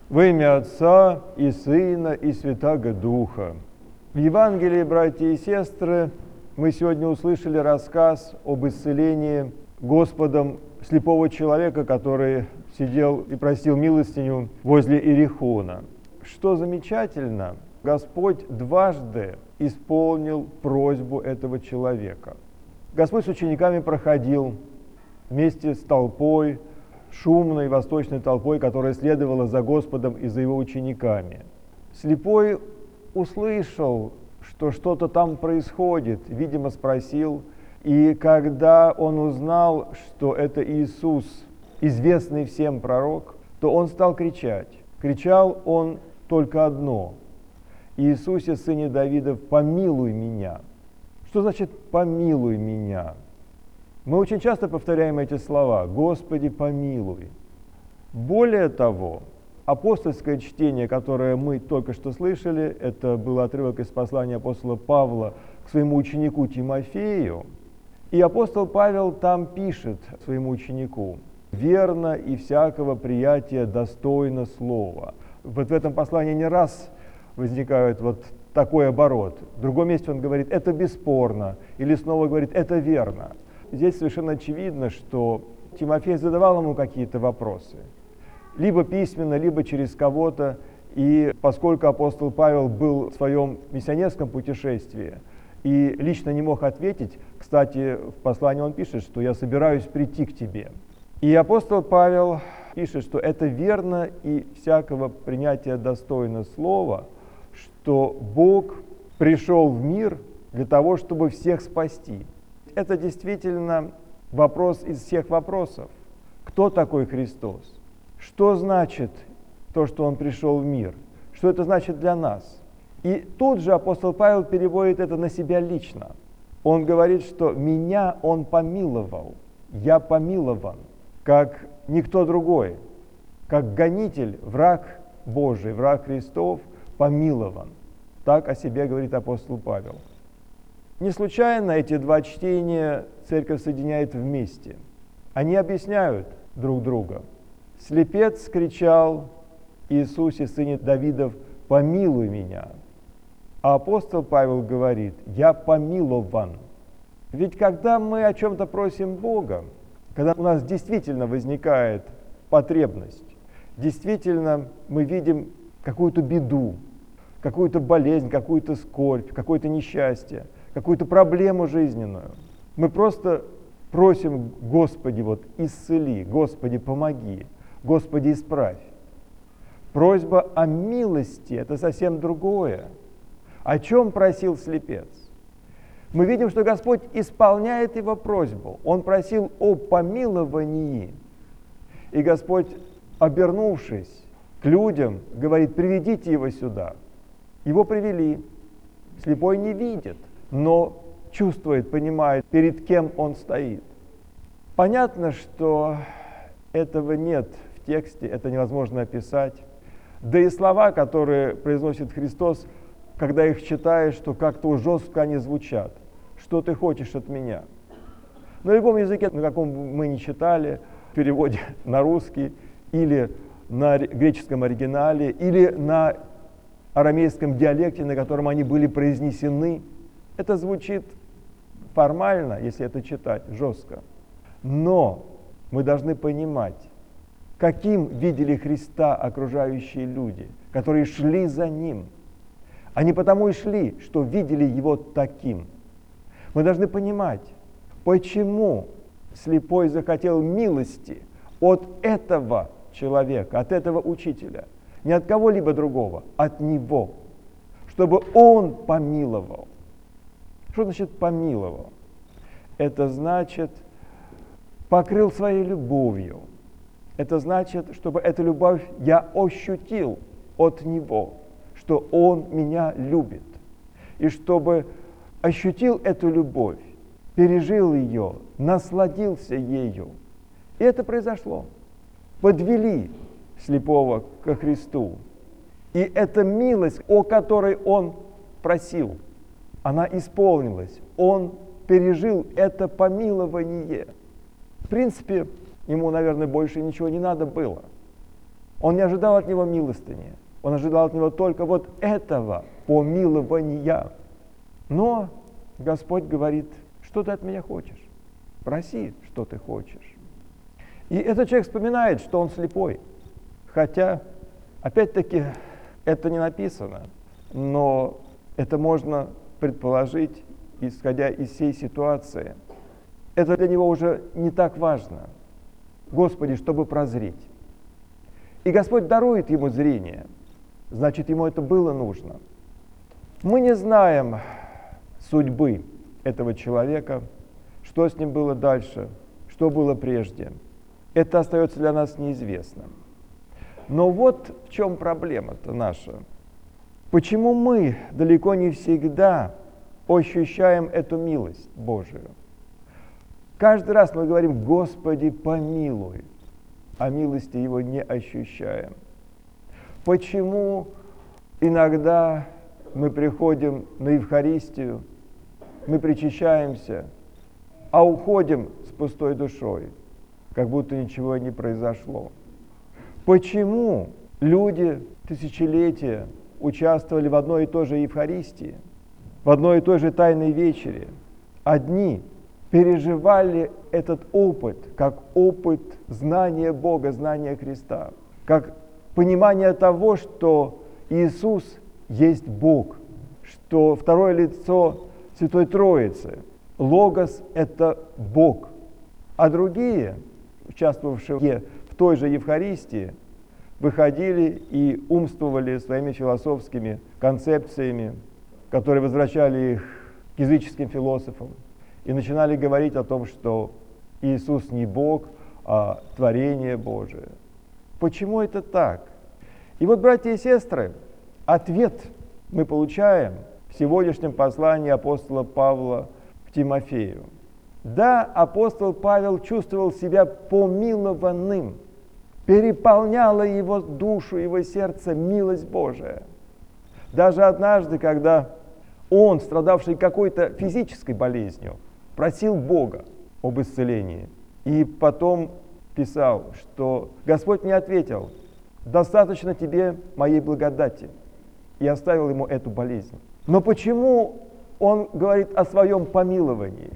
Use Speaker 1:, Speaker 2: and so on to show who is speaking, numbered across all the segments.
Speaker 1: Во имя Отца и Сына и Святаго Духа. В Евангелии, братья и сестры, мы сегодня услышали рассказ об исцелении Господом слепого человека, который сидел и просил милостиню возле Иерихона. Что замечательно, Господь дважды исполнил просьбу этого человека. Господь с учениками проходил вместе с толпой, шумной восточной толпой, которая следовала за Господом и за его учениками. Слепой услышал, что что-то там происходит, видимо, спросил, и когда он узнал, что это Иисус, известный всем пророк, то он стал кричать. Кричал он только одно: «Иисусе, сыне Давидов, помилуй меня». Что значит «помилуй меня»? Мы очень часто повторяем эти слова: «Господи, помилуй». Более того, апостольское чтение, которое мы только что слышали, это был отрывок из послания апостола Павла к своему ученику Тимофею. И апостол Павел там пишет своему ученику: «Верно и всякого приятия достойно слова». Вот в этом послании не раз возникает вот такой оборот. В другом месте он говорит: «Это бесспорно», или снова говорит: «Это верно». Здесь совершенно очевидно, что Тимофей задавал ему какие-то вопросы, либо письменно, либо через кого-то, и поскольку апостол Павел был в своем миссионерском путешествии и лично не мог ответить, кстати, в послании он пишет, что «я собираюсь прийти к тебе». И апостол Павел пишет, что это верно и всякого принятия достойно слова, что Бог пришел в мир для того, чтобы всех спасти. Это действительно вопрос из всех вопросов. Кто такой Христос? Что значит то, что Он пришел в мир? Что это значит для нас? И тут же апостол Павел переводит это на себя лично. Он говорит, что «меня Он помиловал, я помилован, как никто другой, как гонитель, враг Божий, враг Христов, помилован». Так о себе говорит апостол Павел. Не случайно эти два чтения церковь соединяет вместе. Они объясняют друг друга. Слепец кричал: «Иисусе, сыне Давидов, помилуй меня». А апостол Павел говорит: «Я помилован». Ведь когда мы о чем-то просим Бога, когда у нас действительно возникает потребность, действительно мы видим какую-то беду, какую-то болезнь, какую-то скорбь, какое-то несчастье, какую-то проблему жизненную, мы просто просим: Господи, вот исцели, Господи, помоги, Господи, исправь. Просьба о милости – это совсем другое. О чем просил слепец? Мы видим, что Господь исполняет его просьбу. Он просил о помиловании. И Господь, обернувшись к людям, говорит: приведите его сюда. Его привели. Слепой не видит, но чувствует, понимает, перед кем он стоит. Понятно, что этого нет в тексте, это невозможно описать. Да и слова, которые произносит Христос, когда их читаешь, то как-то жестко они звучат. «Что ты хочешь от меня?» На любом языке, на каком мы не читали, в переводе на русский, или на греческом оригинале, или на арамейском диалекте, на котором они были произнесены, это звучит формально, если это читать, жестко. Но мы должны понимать, каким видели Христа окружающие люди, которые шли за Ним. Они потому и шли, что видели Его таким. Мы должны понимать, почему слепой захотел милости от этого человека, от этого учителя. Не от кого-либо другого, от Него. Чтобы Он помиловал. Что значит помиловал? Это значит покрыл своей любовью. Это значит, чтобы эту любовь я ощутил от Него, что Он меня любит. И чтобы ощутил эту любовь, пережил ее, насладился ею. И это произошло. Подвели слепого ко Христу. И эта милость, о которой он просил, она исполнилась. Он пережил это помилование. В принципе, ему, наверное, больше ничего не надо было. Он не ожидал от него милостыни. Он ожидал от него только вот этого помилования. Но Господь говорит: что ты от меня хочешь? Проси, что ты хочешь. И этот человек вспоминает, что он слепой. Хотя, опять-таки, это не написано, но это можно предположить, исходя из всей ситуации. Это для него уже не так важно. Господи, чтобы прозреть. И Господь дарует ему зрение. Значит, ему это было нужно. Мы не знаем судьбы этого человека, что с ним было дальше, что было прежде. Это остается для нас неизвестным. Но вот в чем проблема-то наша. Почему мы далеко не всегда ощущаем эту милость Божию? Каждый раз мы говорим: Господи, помилуй, а милости Его не ощущаем. Почему иногда мы приходим на Евхаристию, мы причащаемся, а уходим с пустой душой, как будто ничего не произошло? Почему люди тысячелетия участвовали в одной и той же Евхаристии, в одной и той же Тайной вечере? Одни переживали этот опыт как опыт знания Бога, знания Христа, как понимание того, что Иисус есть Бог, что второе лицо Святой Троицы, Логос – это Бог. А другие, участвовавшие в той же Евхаристии, выходили и умствовали своими философскими концепциями, которые возвращали их к языческим философам, и начинали говорить о том, что Иисус не Бог, а творение Божие. Почему это так? И вот, братья и сестры, ответ мы получаем в сегодняшнем послании апостола Павла к Тимофею. Да, апостол Павел чувствовал себя помилованным, переполняла его душу, его сердце милость Божия. Даже однажды, когда он, страдавший какой-то физической болезнью, просил Бога об исцелении, и потом писал, что Господь мне ответил: достаточно тебе моей благодати, и оставил ему эту болезнь. Но почему он говорит о своем помиловании?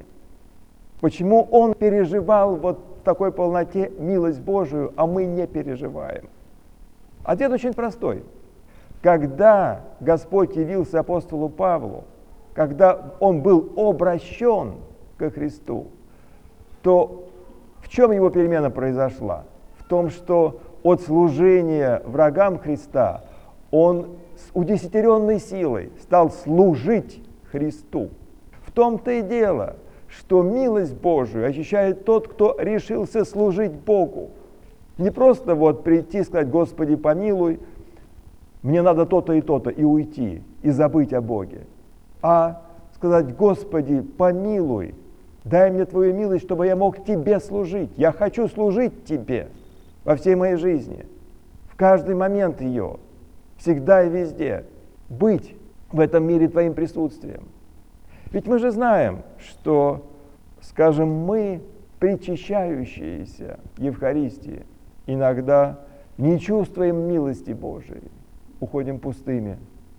Speaker 1: Почему он переживал вот в такой полноте милость Божию, а мы не переживаем? Ответ очень простой. Когда Господь явился апостолу Павлу, когда он был обращен ко Христу, то в чем его перемена произошла? В том, что от служения врагам Христа он с удесятеренной силой стал служить Христу. В том-то и дело, что милость Божию ощущает тот, кто решился служить Богу. Не просто вот прийти и сказать: Господи, помилуй, мне надо то-то и то-то, и уйти, и забыть о Боге. А сказать: Господи, помилуй, дай мне Твою милость, чтобы я мог Тебе служить. Я хочу служить Тебе во всей моей жизни, в каждый момент ее, всегда и везде, быть в этом мире Твоим присутствием. Ведь мы же знаем, что, скажем, мы, причащающиеся Евхаристии, иногда не чувствуем милости Божией, уходим пустыми.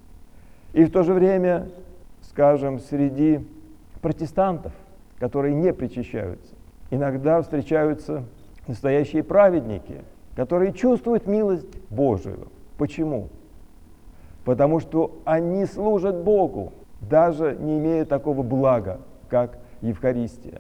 Speaker 1: И в то же время, скажем, среди протестантов, которые не причащаются, иногда встречаются настоящие праведники, которые чувствуют милость Божию. Почему? Потому что они служат Богу, даже не имея такого блага, как Евхаристия.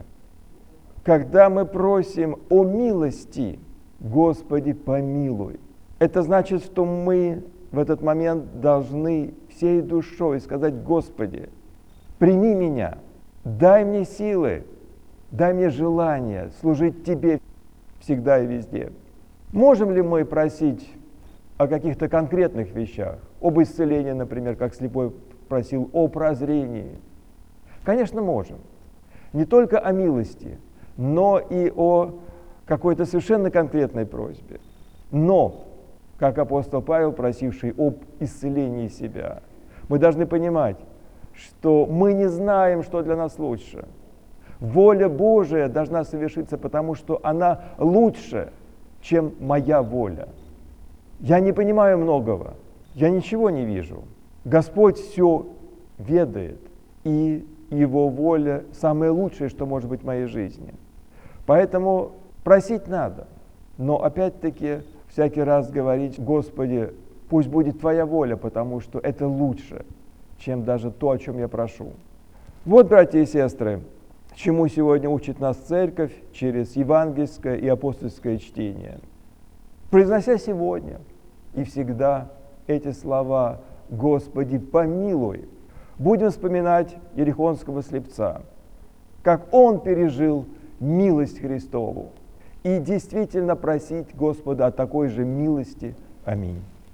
Speaker 1: Когда мы просим о милости, Господи, помилуй, это значит, что мы в этот момент должны всей душой сказать: Господи, прими меня, дай мне силы, дай мне желание служить Тебе всегда и везде. Можем ли мы просить о каких-то конкретных вещах, об исцелении, например, как слепой просил, о прозрении? Конечно, можем. Не только о милости, но и о какой-то совершенно конкретной просьбе. Но, как апостол Павел, просивший об исцелении себя, мы должны понимать, что мы не знаем, что для нас лучше. Воля Божия должна совершиться, потому что она лучше, чем моя воля. Я не понимаю многого, я ничего не вижу. Господь все ведает, и Его воля самое лучшее, что может быть в моей жизни. Поэтому просить надо, но опять-таки всякий раз говорить: Господи, пусть будет Твоя воля, потому что это лучше, чем даже то, о чем я прошу. Вот, братья и сестры, чему сегодня учит нас Церковь через евангельское и апостольское чтение. Произнося сегодня и всегда эти слова: «Господи, помилуй», будем вспоминать ерихонского слепца, как он пережил милость Христову, и действительно просить Господа о такой же милости. Аминь.